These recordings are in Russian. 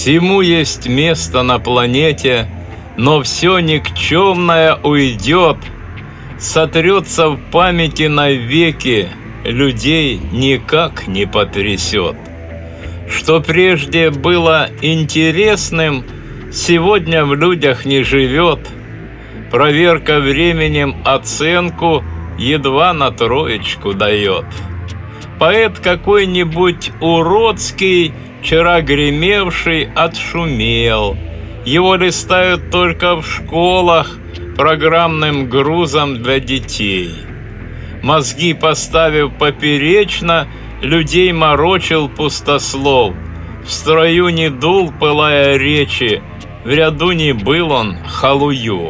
Всему есть место на планете, но все никчемное уйдет, сотрется в памяти навеки, людей никак не потрясет. Что прежде было интересным, сегодня в людях не живет. Проверка временем оценку едва на 3 дает. Поэт какой-нибудь уродский, вчера гремевший, отшумел. Его листают только в школах программным грузом для детей. Мозги поставив поперечно, людей морочил пустослов. В строю не дул, пылая речи, в ряду не был он Халуев.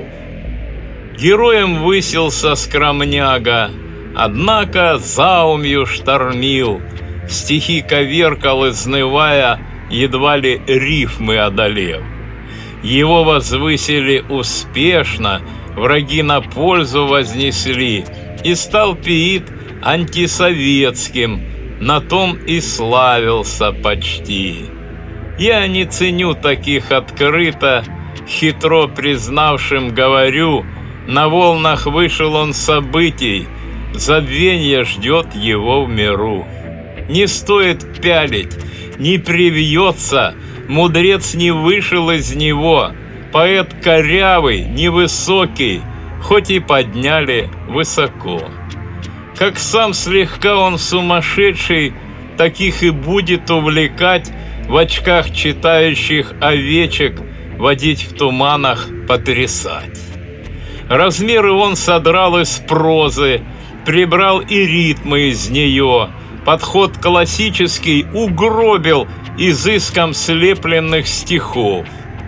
Героем высился скромняга, однако заумью штормил, стихи коверкал, изнывая, едва ли рифмы одолев. Его возвысили успешно, враги на пользу вознесли, и стал пиит антисоветским, на том и славился почти. Я не ценю таких открыто, хитро признавшим говорю, на волнах вышел он событий, забвенье ждет его в миру. Не стоит пялить, не привьется, мудрец не вышел из него, поэт корявый, невысокий, хоть и подняли высоко. Как сам слегка он сумасшедший, таких и будет увлекать, в очках читающих овечек, водить в туманах, потрясать. Размеры он содрал из прозы, прибрал и ритмы из нее, подход классический угробил изыском слепленных стихов.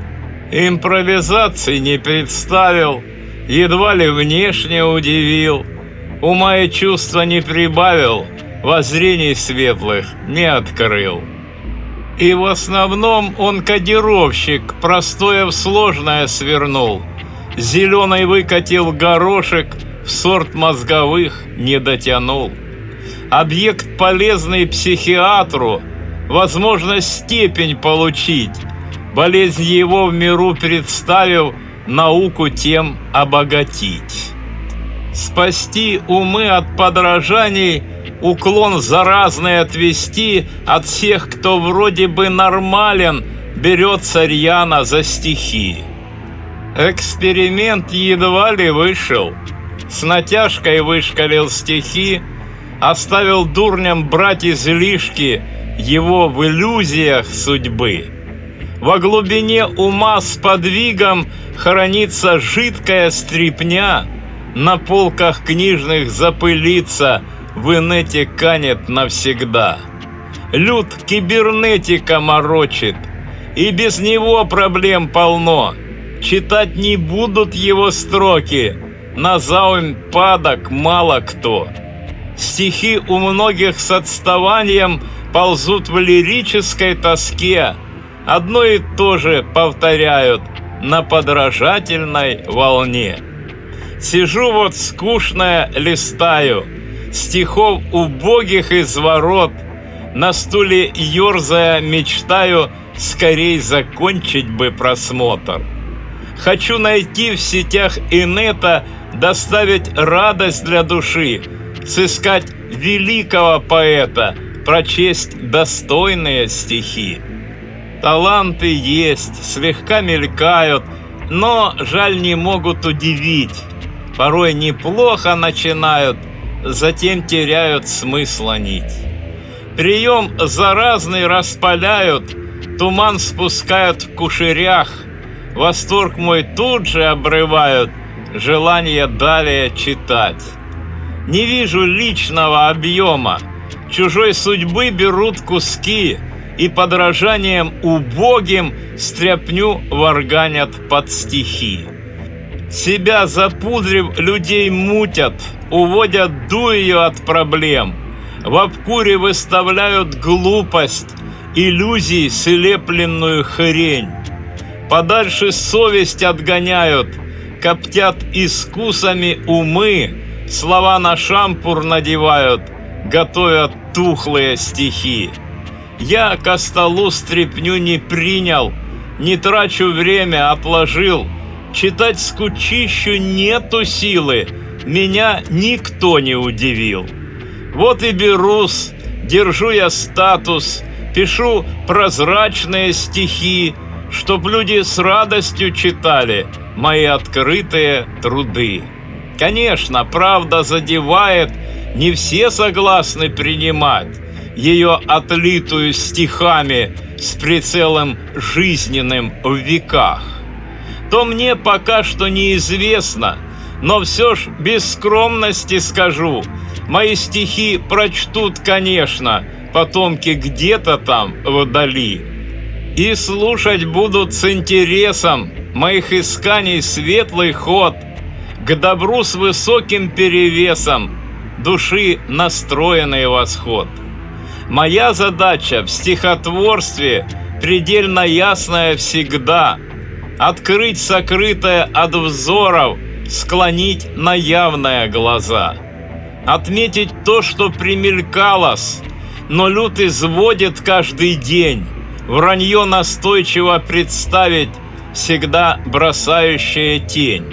Импровизации не представил, едва ли внешне удивил, ума и чувства не прибавил, воззрений светлых не открыл. И в основном он кодировщик, простое в сложное свернул, зеленый выкатил горошек, в сорт мозговых не дотянул. Объект полезный психиатру, возможность степень получить, болезнь его в миру представив, науку тем обогатить. Спасти умы от подражаний, уклон заразный отвести от всех, кто вроде бы нормален, берется рьяно за стихи. Эксперимент едва ли вышел, с натяжкой вышкалил стихи, оставил дурням брать излишки его в иллюзиях судьбы. Во глубине ума с подвигом хранится жидкая стрипня, на полках книжных запылится, в инете канет навсегда. Люд кибернетика морочит, и без него проблем полно. Читать не будут его строки, на заумь падок мало кто. Стихи у многих с отставанием ползут в лирической тоске, одно и то же повторяют на подражательной волне. Сижу вот скучная, листаю, стихов убогих изворот, на стуле ерзая мечтаю, скорей закончить бы просмотр. Хочу найти в сетях инета, доставить радость для души, сыскать великого поэта, прочесть достойные стихи. Таланты есть, слегка мелькают, но, жаль, не могут удивить. Порой неплохо начинают, затем теряют смысла нить. Прием заразный распаляют, туман спускают в кушерях, восторг мой тут же обрывают, желание далее читать. Не вижу личного объема, чужой судьбы берут куски, и подражанием убогим стряпню варганят под стихи. Себя запудрив, людей мутят, уводят дурею от проблем, в обкуре выставляют глупость, иллюзий слепленную хрень. Подальше совесть отгоняют, коптят искусами умы, слова на шампур надевают, готовят тухлые стихи. Я ко столу стряпню не принял, не трачу время, отложил. Читать скучищу нету силы, меня никто не удивил. Вот и берусь, держу я статус, пишу прозрачные стихи, чтоб люди с радостью читали мои открытые труды. Конечно, правда задевает, не все согласны принимать ее отлитую стихами с прицелом жизненным в веках. То мне пока что неизвестно, но все ж без скромности скажу, мои стихи прочтут, конечно, потомки где-то там вдали, и слушать будут с интересом моих исканий светлый ход к добру с высоким перевесом души настроенный восход. Моя задача в стихотворстве предельно ясная всегда: открыть сокрытое от взоров, склонить на явное глаза, отметить то, что примелькалось, но люд изводит каждый день, вранье настойчиво представить, всегда бросающее тень.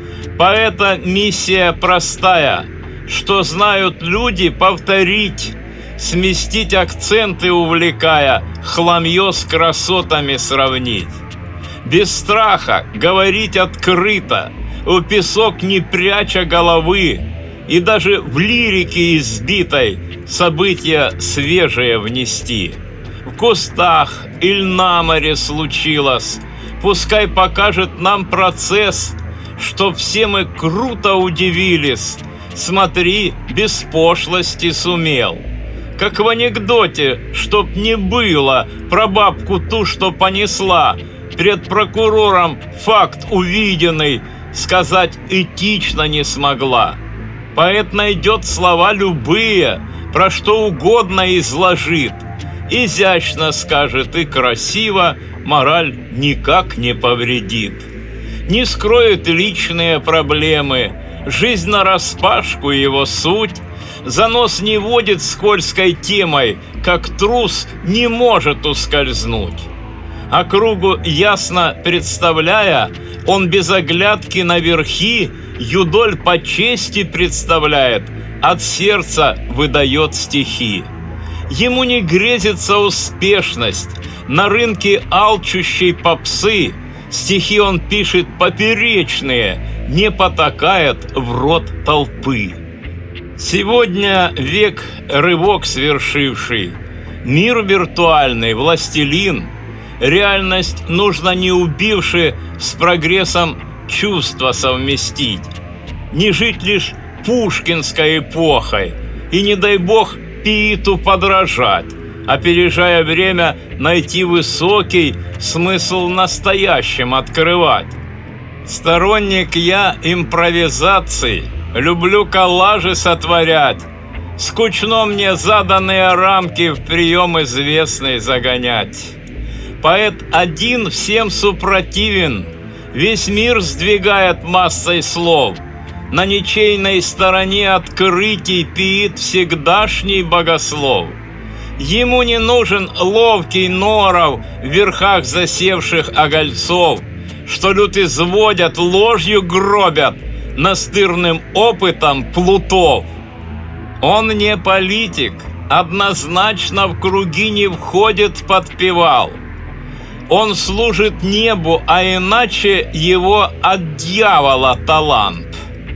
Поэта миссия простая, что знают люди, повторить, сместить акценты увлекая, хламье с красотами сравнить. Без страха говорить открыто, в песок не пряча головы, и даже в лирике избитой события свежие внести. В кустах или на море случилось, пускай покажет нам процесс, чтоб все мы круто удивились. Смотри, без пошлости сумел. Как в анекдоте, чтоб не было, про бабку ту, что понесла, пред прокурором факт увиденный сказать этично не смогла. Поэт найдет слова любые, про что угодно изложит, изящно скажет и красиво, мораль никак не повредит. Не скроет личные проблемы, жизнь нараспашку его суть, за нос не водит скользкой темой, как трус не может ускользнуть. Округу ясно представляя, он без оглядки на верхи юдоль по чести представляет, от сердца выдает стихи. Ему не грезится успешность, на рынке алчущей попсы стихи он пишет поперечные, не потакает в рот толпы. Сегодня век рывок свершивший, мир виртуальный, властелин, реальность нужно не убивши с прогрессом чувства совместить, не жить лишь пушкинской эпохой и, не дай бог, Пииту подражать, опережая время, найти высокий смысл настоящим открывать. Сторонник я импровизаций, люблю коллажи сотворять, скучно мне заданные рамки в прием известный загонять. Поэт один всем супротивен, весь мир сдвигает массой слов, на ничейной стороне открытий Пиит всегдашний богослов. Ему не нужен ловкий норов в верхах засевших огольцов, что люд изводят, ложью гробят, настырным опытом плутов. Он не политик, однозначно в круги не входит, подпевал. Он служит небу, а иначе его от дьявола талант.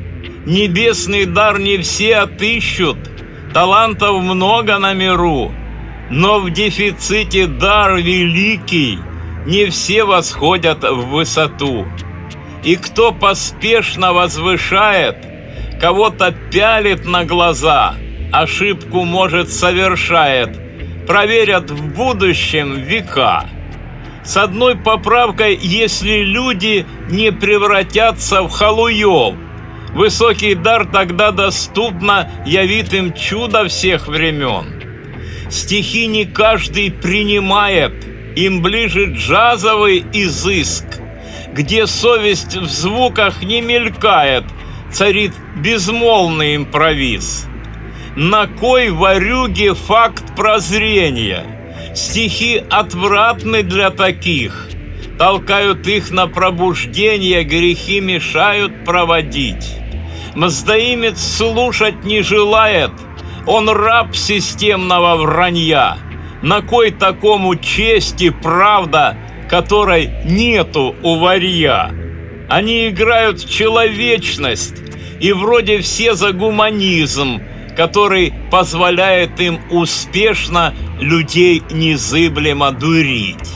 Небесный дар не все отыщут, талантов много на миру, но в дефиците дар великий, не все восходят в высоту. И кто поспешно возвышает, кого-то пялит на глаза, ошибку, может, совершает, проверят в будущем века. С одной поправкой, если люди не превратятся в халуев, высокий дар тогда доступно явит им чудо всех времен. Стихи не каждый принимает, им ближе джазовый изыск, где совесть в звуках не мелькает, царит безмолвный импровиз. На кой ворюге факт прозрения? Стихи отвратны для таких, толкают их на пробуждение, грехи мешают проводить. Мздоимец слушать не желает, он раб системного вранья. На кой такому честь и правда, которой нету у варья? Они играют в человечность, и вроде все за гуманизм, который позволяет им успешно людей незыблемо дурить.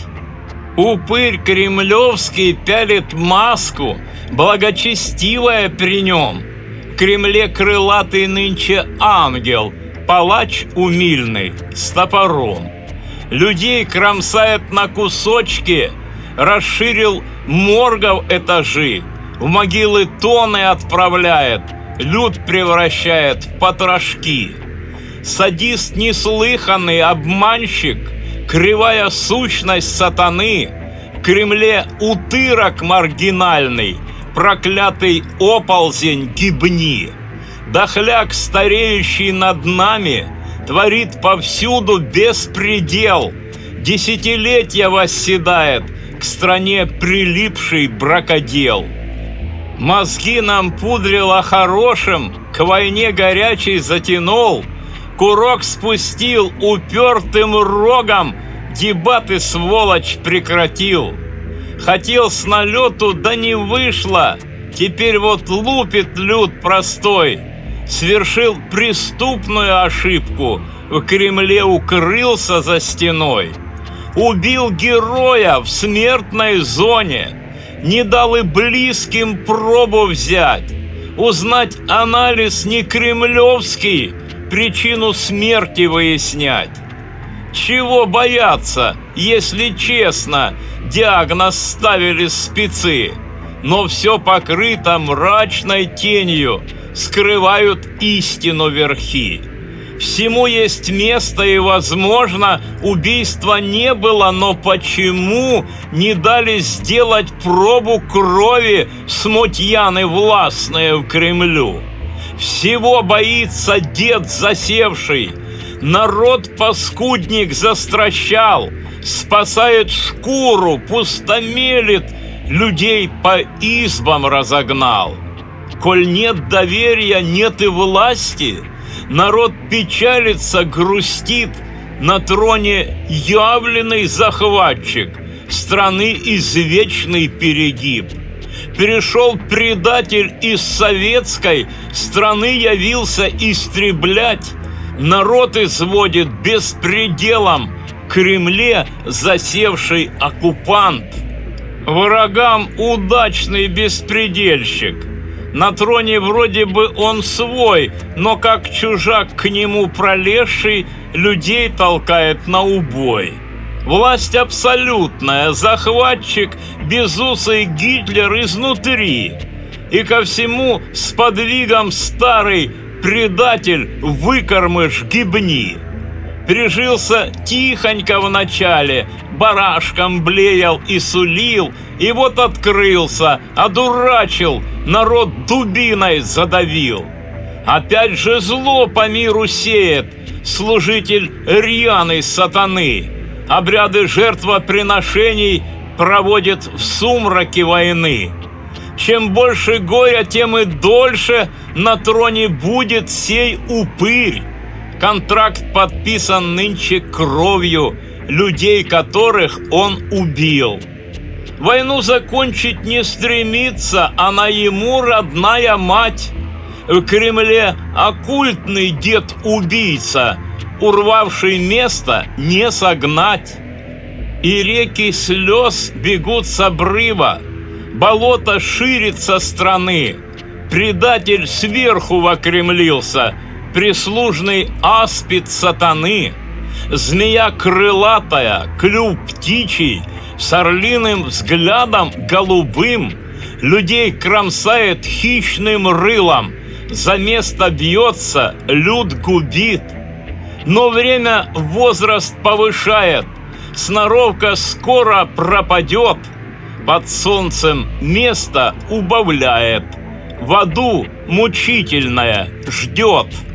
Упырь кремлевский пялит маску, благочестивая при нем. В Кремле крылатый нынче ангел, палач умильный с топором. Людей кромсает на кусочки, расширил моргов этажи, в могилы тонны отправляет, люд превращает в потрошки. Садист неслыханный, обманщик, кривая сущность сатаны, в Кремле утырок маргинальный, проклятый оползень гибни. Дохляк, стареющий над нами, творит повсюду беспредел, десятилетия восседает к стране прилипший бракодел. Мозги нам пудрил о хорошем, к войне горячей затянул, курок спустил упертым рогом, дебаты сволочь прекратил. Хотел с налету, да не вышло, теперь вот лупит люд простой. Совершил преступную ошибку, в Кремле укрылся за стеной. Убил героя в смертной зоне, не дал и близким пробу взять, узнать анализ не кремлевский, причину смерти выяснять. Чего бояться, если честно, диагноз ставили спецы, но все покрыто мрачной тенью, скрывают истину верхи. Всему есть место и, возможно, убийства не было, но почему не дали сделать пробу крови смутьяны властные в Кремлю? Всего боится дед засевший, народ-паскудник застращал, спасает шкуру, пустомелит, людей по избам разогнал. Коль нет доверия, нет и власти, народ печалится, грустит, на троне явленный захватчик, страны извечный перегиб. Перешел предатель из советской страны, явился истреблять, народ изводит беспределом, в Кремле засевший оккупант. Врагам удачный беспредельщик. На троне вроде бы он свой, но как чужак к нему пролезший, людей толкает на убой. Власть абсолютная, захватчик, безусый Гитлер изнутри. И ко всему с подвигом старый предатель выкормыш гибни. Прижился тихонько вначале, барашком блеял и сулил, и вот открылся, одурачил, народ дубиной задавил. Опять же зло по миру сеет служитель рьяный сатаны, обряды жертвоприношений проводит в сумраке войны. Чем больше горя, тем и дольше на троне будет сей упырь. Контракт подписан нынче кровью людей, которых он убил. Войну закончить не стремится, она ему родная мать. В Кремле оккультный дед-убийца, урвавший место не согнать. И реки слез бегут с обрыва, болото ширится страны. Предатель сверху вокремлился, прислужный аспид сатаны. Змея крылатая, клюв птичий, с орлиным взглядом голубым, людей кромсает хищным рылом, за место бьется, люд губит. Но время возраст повышает, сноровка скоро пропадет, под солнцем место убавляет, в аду мучительное ждет.